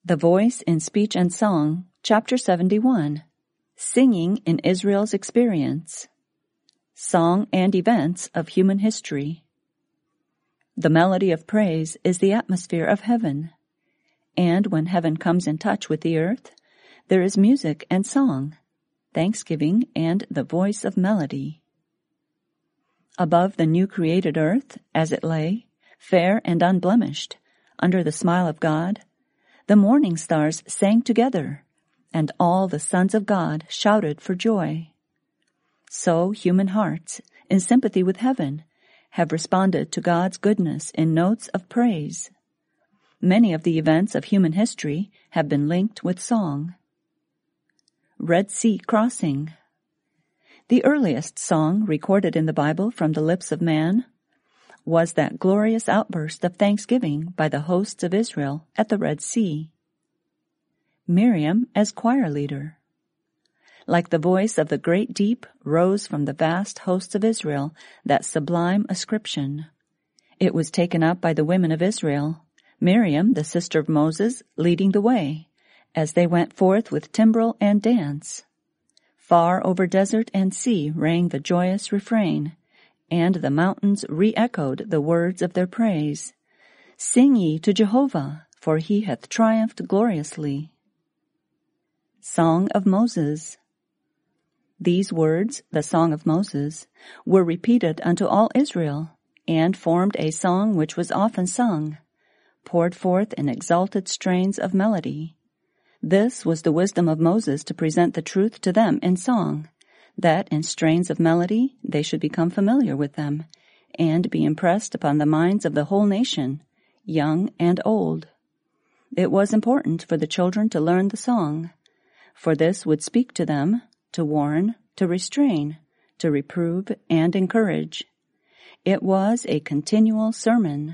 The Voice in Speech and Song, Chapter 71, Singing in Israel's Experience, Song and Events of Human History. The melody of praise is the atmosphere of heaven, and when heaven comes in touch with the earth, there is music and song, thanksgiving and the voice of melody. Above the new created earth, as it lay, fair and unblemished, under the smile of God, the morning stars sang together, and all the sons of God shouted for joy. So human hearts, in sympathy with heaven, have responded to God's goodness in notes of praise. Many of the events of human history have been linked with song. Red Sea Crossing. The earliest song recorded in the Bible from the lips of man was that glorious outburst of thanksgiving by the hosts of Israel at the Red Sea. Miriam as choir leader. Like the voice of the great deep rose from the vast hosts of Israel that sublime ascription. It was taken up by the women of Israel, Miriam, the sister of Moses, leading the way, as they went forth with timbrel and dance. Far over desert and sea rang the joyous refrain, and the mountains re-echoed the words of their praise. Sing ye to Jehovah, for he hath triumphed gloriously. Song of Moses. These words, the Song of Moses, were repeated unto all Israel, and formed a song which was often sung, poured forth in exalted strains of melody. This was the wisdom of Moses to present the truth to them in song, that in strains of melody they should become familiar with them, and be impressed upon the minds of the whole nation, young and old. It was important for the children to learn the song, for this would speak to them, to warn, to restrain, to reprove, and encourage. It was a continual sermon.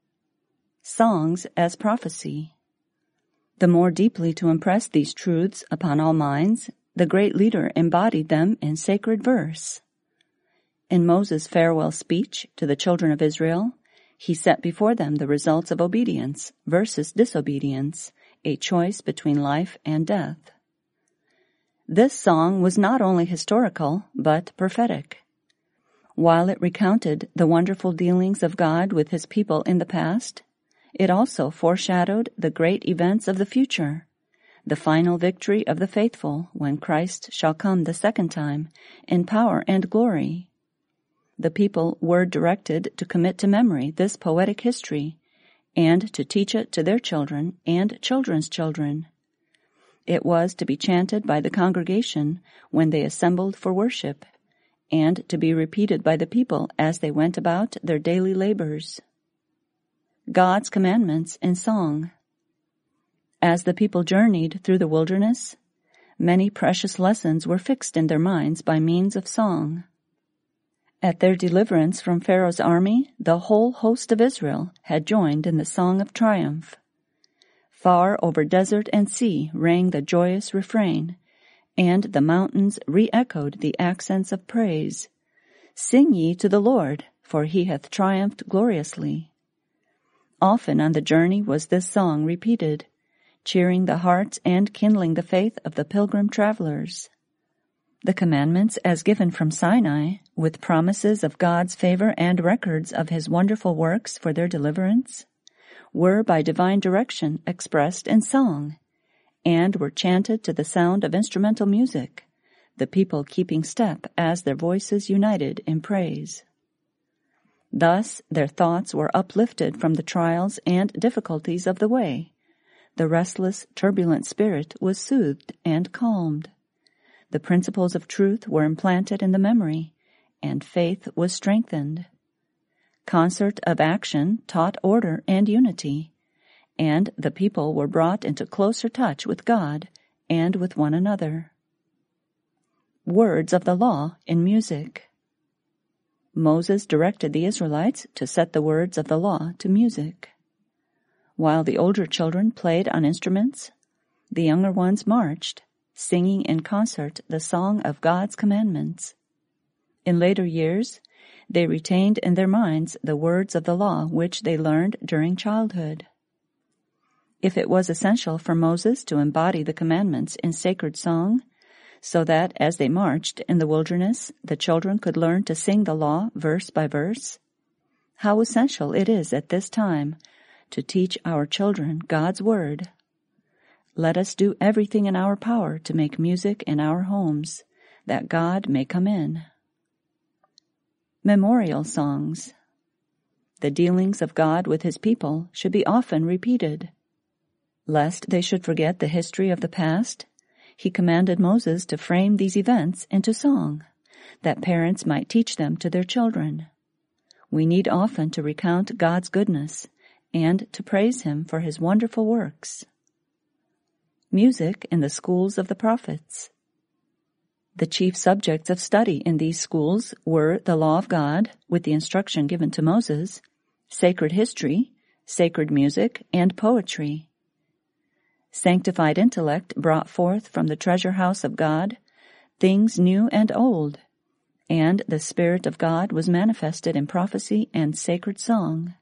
Songs as prophecy. The more deeply to impress these truths upon all minds, the great leader embodied them in sacred verse. In Moses' farewell speech to the children of Israel, he set before them the results of obedience versus disobedience, a choice between life and death. This song was not only historical, but prophetic. While it recounted the wonderful dealings of God with his people in the past, it also foreshadowed the great events of the future, the final victory of the faithful when Christ shall come the second time in power and glory. The people were directed to commit to memory this poetic history and to teach it to their children and children's children. It was to be chanted by the congregation when they assembled for worship, and to be repeated by the people as they went about their daily labors. God's commandments in song. As the people journeyed through the wilderness, many precious lessons were fixed in their minds by means of song. At their deliverance from Pharaoh's army, the whole host of Israel had joined in the song of triumph. Far over desert and sea rang the joyous refrain, and the mountains re-echoed the accents of praise. Sing ye to the Lord, for he hath triumphed gloriously. Often on the journey was this song repeated, cheering the hearts and kindling the faith of the pilgrim travelers. The commandments as given from Sinai, with promises of God's favor and records of his wonderful works for their deliverance, were by divine direction expressed in song, and were chanted to the sound of instrumental music, the people keeping step as their voices united in praise. Thus their thoughts were uplifted from the trials and difficulties of the way. The restless, turbulent spirit was soothed and calmed. The principles of truth were implanted in the memory, and faith was strengthened. Concert of action taught order and unity, and the people were brought into closer touch with God and with one another. Words of the law in music. Moses directed the Israelites to set the words of the law to music. While the older children played on instruments, the younger ones marched, singing in concert the song of God's commandments. In later years, they retained in their minds the words of the law which they learned during childhood. if it was essential for Moses to embody the commandments in sacred song, so that as they marched in the wilderness, the children could learn to sing the law verse by verse, how essential it is at this time to teach our children God's Word. Let us do everything in our power to make music in our homes, that God may come in. Memorial songs. The dealings of God with His people should be often repeated. Lest they should forget the history of the past, He commanded Moses to frame these events into song, that parents might teach them to their children. We need often to recount God's goodness and to praise Him for His wonderful works. Music in the schools of the prophets. The chief subjects of study in these schools were the law of God, with the instruction given to Moses, sacred history, sacred music, and poetry. Sanctified intellect brought forth from the treasure house of God things new and old, and the Spirit of God was manifested in prophecy and sacred song.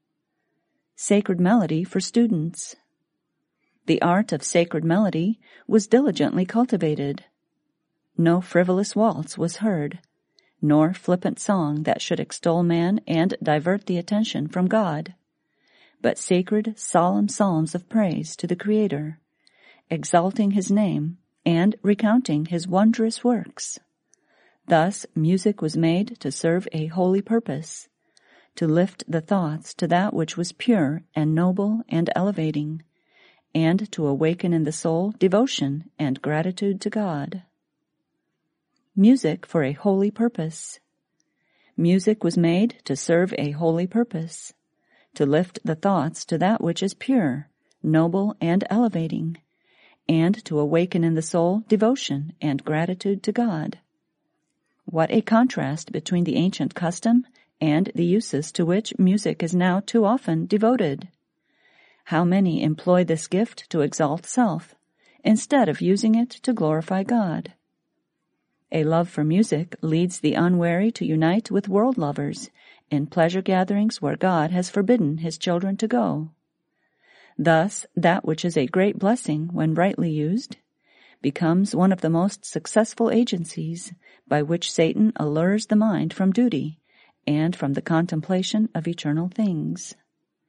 Sacred melody for students. The art of sacred melody was diligently cultivated. No frivolous waltz was heard, nor flippant song that should extol man and divert the attention from God, but sacred, solemn psalms of praise to the Creator, exalting His name and recounting His wondrous works. Thus music was made to serve a holy purpose, to lift the thoughts to that which was pure and noble and elevating, and to awaken in the soul devotion and gratitude to God. Music for a holy purpose. Music was made to serve a holy purpose, to lift the thoughts to that which is pure, noble, and elevating, and to awaken in the soul devotion and gratitude to God. What a contrast between the ancient custom and the uses to which music is now too often devoted. How many employ this gift to exalt self, instead of using it to glorify God. A love for music leads the unwary to unite with world lovers in pleasure gatherings where God has forbidden His children to go. Thus, that which is a great blessing when rightly used becomes one of the most successful agencies by which Satan allures the mind from duty and from the contemplation of eternal things.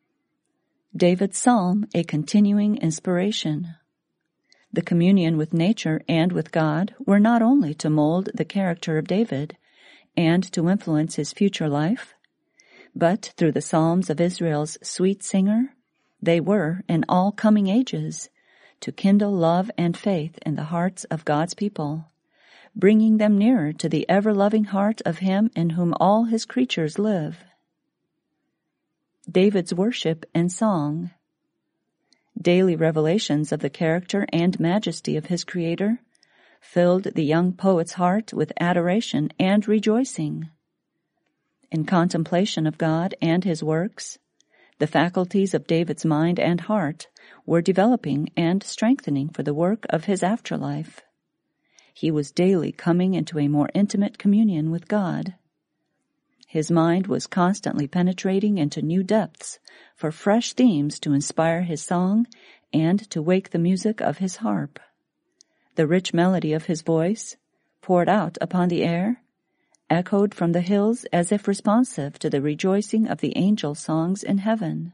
David's Psalm, a continuing inspiration. The communion with nature and with God were not only to mold the character of David and to influence his future life, but through the Psalms of Israel's sweet singer, they were, in all coming ages, to kindle love and faith in the hearts of God's people, bringing them nearer to the ever-loving heart of Him in whom all His creatures live. David's worship and song. Daily revelations of the character and majesty of his Creator filled the young poet's heart with adoration and rejoicing. In contemplation of God and His works, the faculties of David's mind and heart were developing and strengthening for the work of his afterlife. He was daily coming into a more intimate communion with God. His mind was constantly penetrating into new depths for fresh themes to inspire his song and to wake the music of his harp. The rich melody of his voice, poured out upon the air, echoed from the hills as if responsive to the rejoicing of the angel songs in heaven.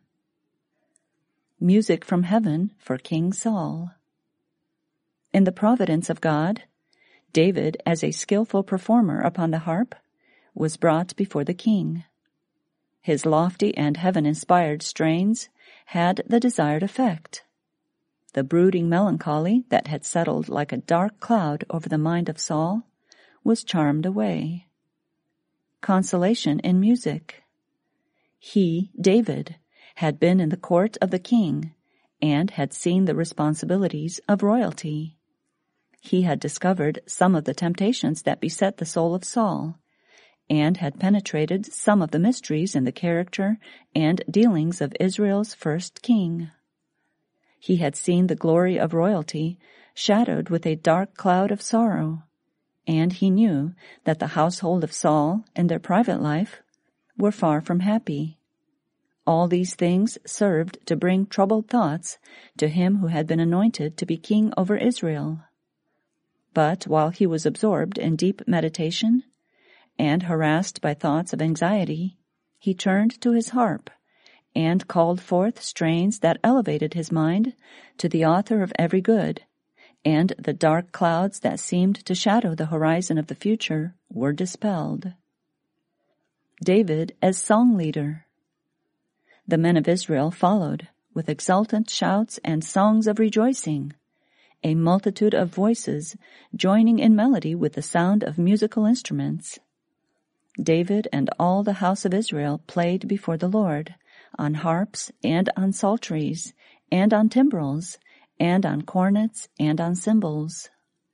Music from heaven for King Saul. In the providence of God, David, as a skillful performer upon the harp, was brought before the king. His lofty and heaven-inspired strains had the desired effect. The brooding melancholy that had settled like a dark cloud over the mind of Saul was charmed away. Consolation in music. He, David, had been in the court of the king and had seen the responsibilities of royalty. He had discovered some of the temptations that beset the soul of Saul, and had penetrated some of the mysteries in the character and dealings of Israel's first king. He had seen the glory of royalty shadowed with a dark cloud of sorrow, and he knew that the household of Saul and their private life were far from happy. All these things served to bring troubled thoughts to him who had been anointed to be king over Israel. But while he was absorbed in deep meditation and harassed by thoughts of anxiety, he turned to his harp and called forth strains that elevated his mind to the author of every good, and the dark clouds that seemed to shadow the horizon of the future were dispelled. David as song leader. The men of Israel followed with exultant shouts and songs of rejoicing, a multitude of voices joining in melody with the sound of musical instruments. David and all the house of Israel played before the Lord, on harps and on psalteries, and on timbrels, and on cornets, and on cymbals.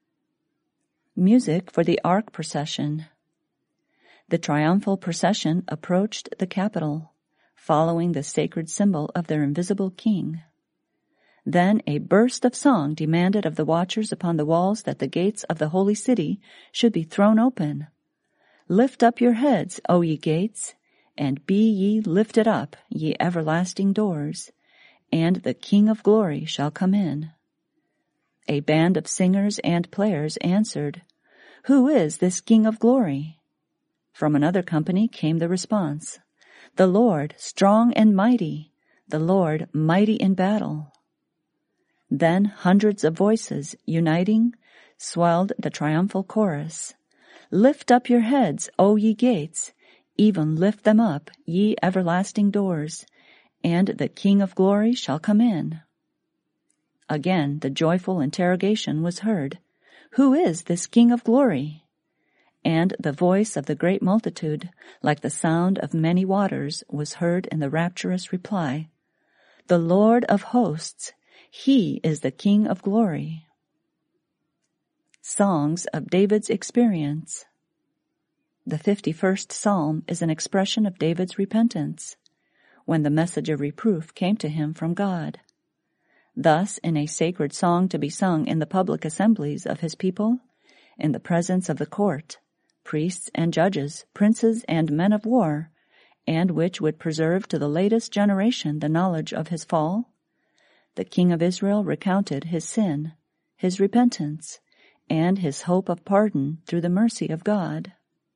Music for the Ark Procession. The triumphal procession approached the capital, following the sacred symbol of their invisible king. Then a burst of song demanded of the watchers upon the walls that the gates of the holy city should be thrown open. Lift up your heads, O ye gates, and be ye lifted up, ye everlasting doors, and the King of glory shall come in. A band of singers and players answered, Who is this King of glory? From another company came the response, The Lord strong and mighty, the Lord mighty in battle. Then hundreds of voices, uniting, swelled the triumphal chorus. Lift up your heads, O ye gates, even lift them up, ye everlasting doors, and the King of glory shall come in. Again the joyful interrogation was heard, Who is this King of glory? And the voice of the great multitude, like the sound of many waters, was heard in the rapturous reply, The Lord of hosts, he is the King of glory. Songs of David's experience. The 51st Psalm is an expression of David's repentance, when the message of reproof came to him from God. Thus, in a sacred song to be sung in the public assemblies of his people, in the presence of the court, priests and judges, princes and men of war, and which would preserve to the latest generation the knowledge of his fall, the King of Israel recounted his sin, his repentance, and his hope of pardon through the mercy of God.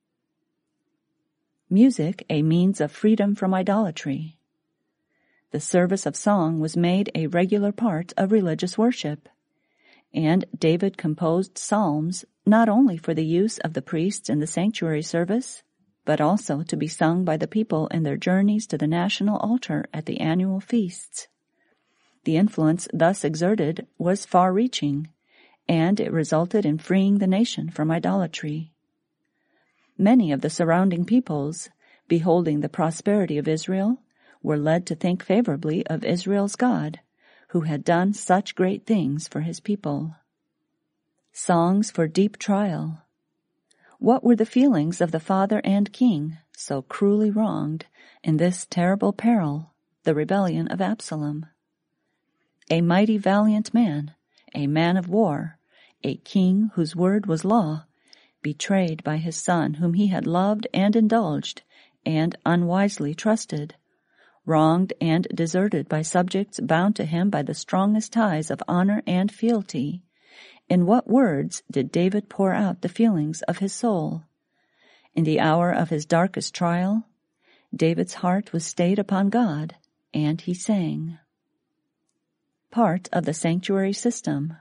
Music, a means of freedom from idolatry. The service of song was made a regular part of religious worship, and David composed psalms not only for the use of the priests in the sanctuary service, but also to be sung by the people in their journeys to the national altar at the annual feasts. The influence thus exerted was far-reaching, and it resulted in freeing the nation from idolatry. Many of the surrounding peoples, beholding the prosperity of Israel, were led to think favorably of Israel's God, who had done such great things for his people. Songs for deep trial. What were the feelings of the father and king, so cruelly wronged, in this terrible peril, the rebellion of Absalom? A mighty valiant man, a man of war, a king whose word was law, betrayed by his son whom he had loved and indulged and unwisely trusted, wronged and deserted by subjects bound to him by the strongest ties of honor and fealty. In what words did David pour out the feelings of his soul? In the hour of his darkest trial, David's heart was stayed upon God, and he sang. Part of the sanctuary system.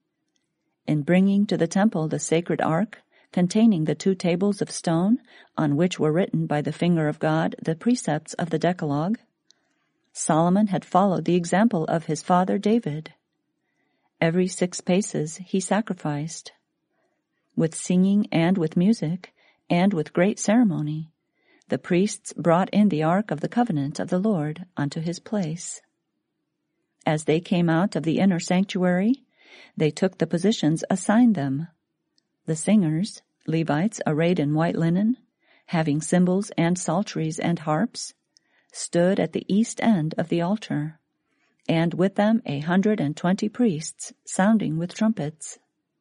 In bringing to the temple the sacred ark, containing the 2 tables of stone on which were written by the finger of God the precepts of the Decalogue, Solomon had followed the example of his father David. Every 6 paces he sacrificed. With singing and with music, and with great ceremony, the priests brought in the ark of the covenant of the Lord unto his place. As they came out of the inner sanctuary, they took the positions assigned them. The singers, Levites arrayed in white linen, having cymbals and psalteries and harps, stood at the east end of the altar, and with them 120 priests sounding with trumpets.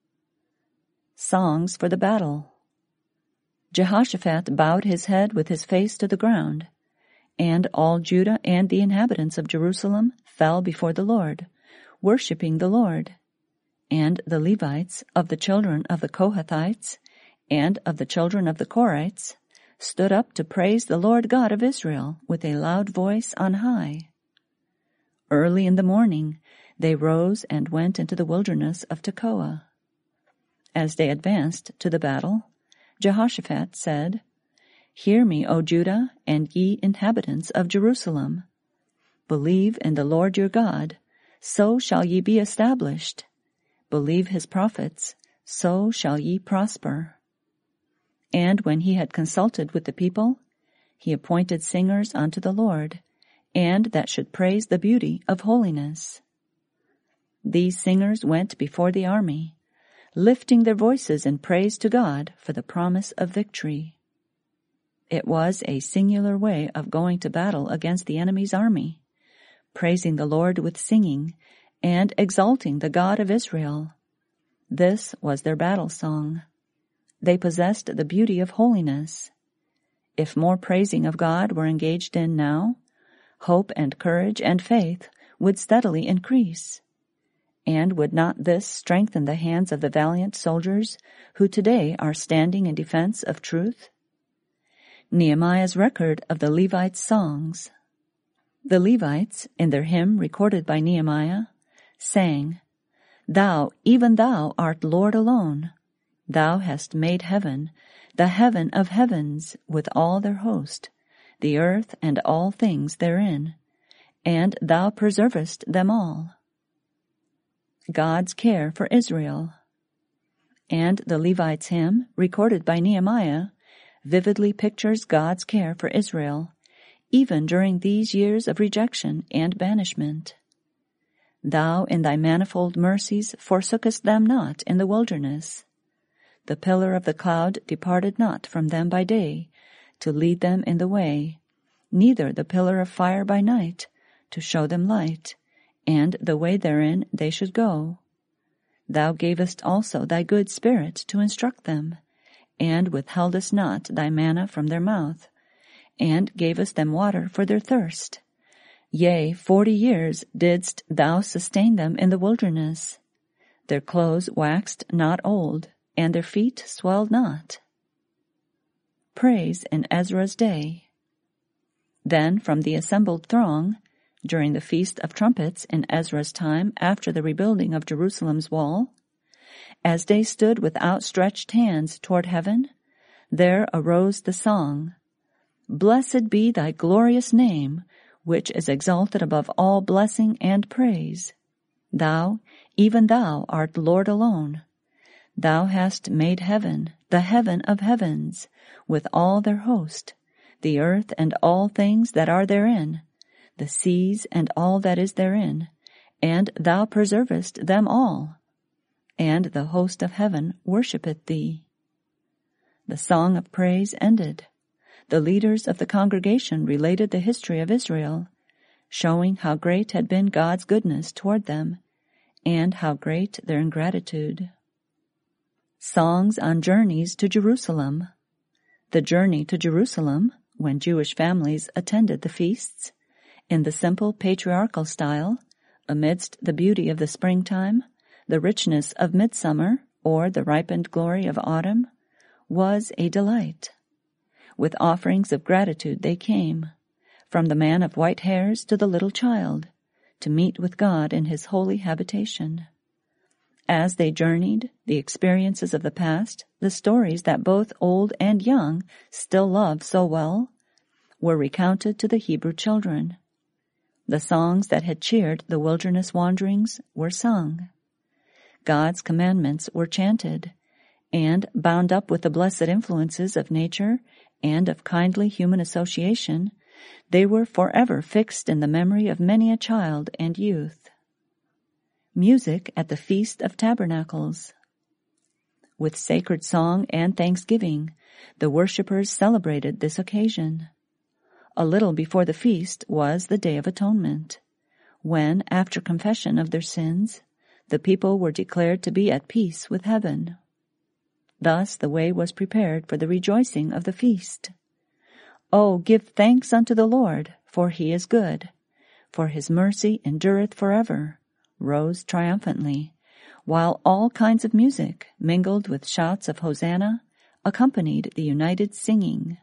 Songs for the battle. Jehoshaphat bowed his head with his face to the ground, And all Judah and the inhabitants of Jerusalem fell before the Lord, worshipping the Lord. And the Levites of the children of the Kohathites and of the children of the Korites stood up to praise the Lord God of Israel with a loud voice on high. Early in the morning they rose and went into the wilderness of Tekoa. As they advanced to the battle, Jehoshaphat said, "Hear me, O Judah, and ye inhabitants of Jerusalem. Believe in the Lord your God, so shall ye be established. Believe his prophets, so shall ye prosper." And when he had consulted with the people, he appointed singers unto the Lord, and that should praise the beauty of holiness. These singers went before the army, lifting their voices in praise to God for the promise of victory. It was a singular way of going to battle against the enemy's army, praising the Lord with singing and exalting the God of Israel. This was their battle song. They possessed the beauty of holiness. If more praising of God were engaged in now, hope and courage and faith would steadily increase. And would not this strengthen the hands of the valiant soldiers who today are standing in defense of truth? Nehemiah's record of the Levites' songs. The Levites, in their hymn recorded by Nehemiah, sang, "Thou, even thou, art Lord alone. Thou hast made heaven, the heaven of heavens, with all their host, the earth and all things therein, and thou preservest them all." God's care for Israel. And the Levites' hymn, recorded by Nehemiah, vividly pictures God's care for Israel, even during these years of rejection and banishment. "Thou in thy manifold mercies forsookest them not in the wilderness. The pillar of the cloud departed not from them by day, to lead them in the way, neither the pillar of fire by night, to show them light, and the way therein they should go. Thou gavest also thy good Spirit to instruct them, and withheldest not thy manna from their mouth, and gavest them water for their thirst. Yea, 40 years didst thou sustain them in the wilderness. Their clothes waxed not old, and their feet swelled not." Praise in Ezra's day. Then from the assembled throng, during the Feast of Trumpets in Ezra's time after the rebuilding of Jerusalem's wall, as they stood with outstretched hands toward heaven, there arose the song, "Blessed be thy glorious name, which is exalted above all blessing and praise. Thou, even thou, art Lord alone. Thou hast made heaven, the heaven of heavens, with all their host, the earth and all things that are therein, the seas and all that is therein, and thou preservest them all. And the host of heaven worshipeth thee." The song of praise ended. The leaders of the congregation related the history of Israel, showing how great had been God's goodness toward them, and how great their ingratitude. Songs on journeys to Jerusalem. The journey to Jerusalem, when Jewish families attended the feasts, in the simple patriarchal style, amidst the beauty of the springtime, the richness of midsummer, or the ripened glory of autumn, was a delight. With offerings of gratitude they came, from the man of white hairs to the little child, to meet with God in his holy habitation. As they journeyed, the experiences of the past, the stories that both old and young still love so well, were recounted to the Hebrew children. The songs that had cheered the wilderness wanderings were sung. God's commandments were chanted, and, bound up with the blessed influences of nature and of kindly human association, they were forever fixed in the memory of many a child and youth. Music at the Feast of Tabernacles. With sacred song and thanksgiving, the worshippers celebrated this occasion. A little before the feast was the Day of Atonement, when, after confession of their sins, the people were declared to be at peace with heaven. Thus the way was prepared for the rejoicing of the feast. O give thanks unto the Lord, for he is good, for his mercy endureth forever, rose triumphantly, while all kinds of music, mingled with shouts of Hosanna, accompanied the united singing.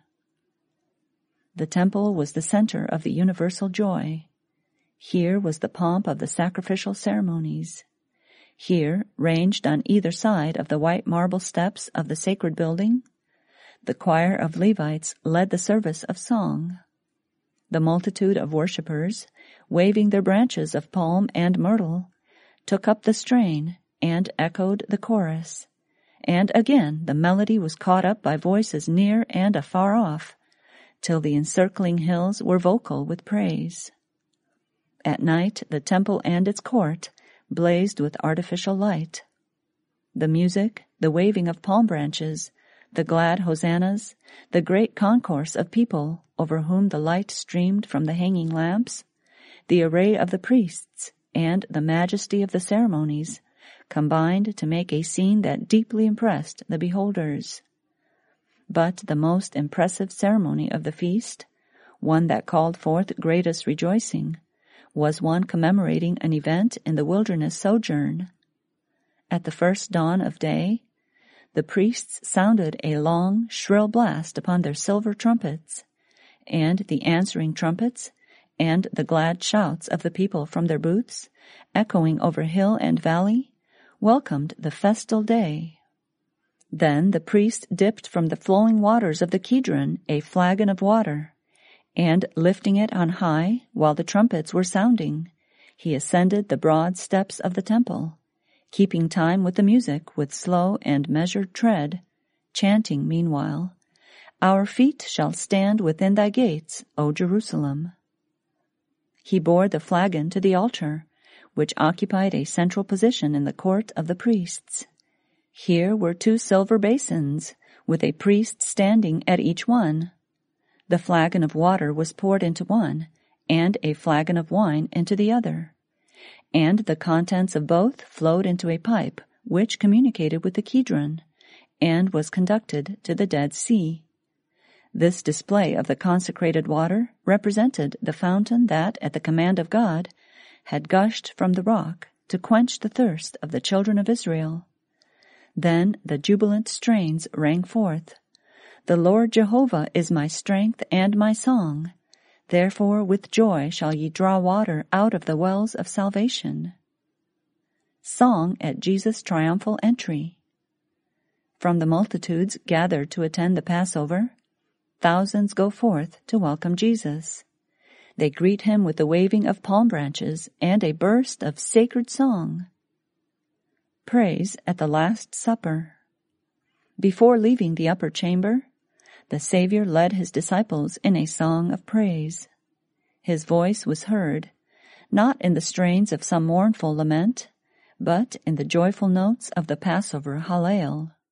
The temple was the center of the universal joy. Here was the pomp of the sacrificial ceremonies. Here, ranged on either side of the white marble steps of the sacred building, the choir of Levites led the service of song. The multitude of worshippers, waving their branches of palm and myrtle, took up the strain and echoed the chorus, and again the melody was caught up by voices near and afar off, till the encircling hills were vocal with praise. At night the temple and its court blazed with artificial light. The music, the waving of palm branches, the glad hosannas, the great concourse of people over whom the light streamed from the hanging lamps, the array of the priests, and the majesty of the ceremonies combined to make a scene that deeply impressed the beholders. But the most impressive ceremony of the feast, one that called forth greatest rejoicing, was one commemorating an event in the wilderness sojourn. At the first dawn of day, the priests sounded a long, shrill blast upon their silver trumpets, and the answering trumpets and the glad shouts of the people from their booths, echoing over hill and valley, welcomed the festal day. Then the priest dipped from the flowing waters of the Kidron a flagon of water, and lifting it on high while the trumpets were sounding, he ascended the broad steps of the temple, keeping time with the music with slow and measured tread, chanting meanwhile, "Our feet shall stand within thy gates, O Jerusalem." He bore the flagon to the altar, which occupied a central position in the court of the priests. Here were 2 silver basins, with a priest standing at each one. The flagon of water was poured into one, and a flagon of wine into the other, and the contents of both flowed into a pipe which communicated with the Kidron, and was conducted to the Dead Sea. This display of the consecrated water represented the fountain that, at the command of God, had gushed from the rock to quench the thirst of the children of Israel. Then the jubilant strains rang forth, "The Lord Jehovah is my strength and my song. Therefore with joy shall ye draw water out of the wells of salvation." Song at Jesus' triumphal entry. From the multitudes gathered to attend the Passover, thousands go forth to welcome Jesus. They greet him with the waving of palm branches and a burst of sacred song. Praise at the Last Supper. Before leaving the upper chamber, the Savior led his disciples in a song of praise. His voice was heard, not in the strains of some mournful lament, but in the joyful notes of the Passover Hallel.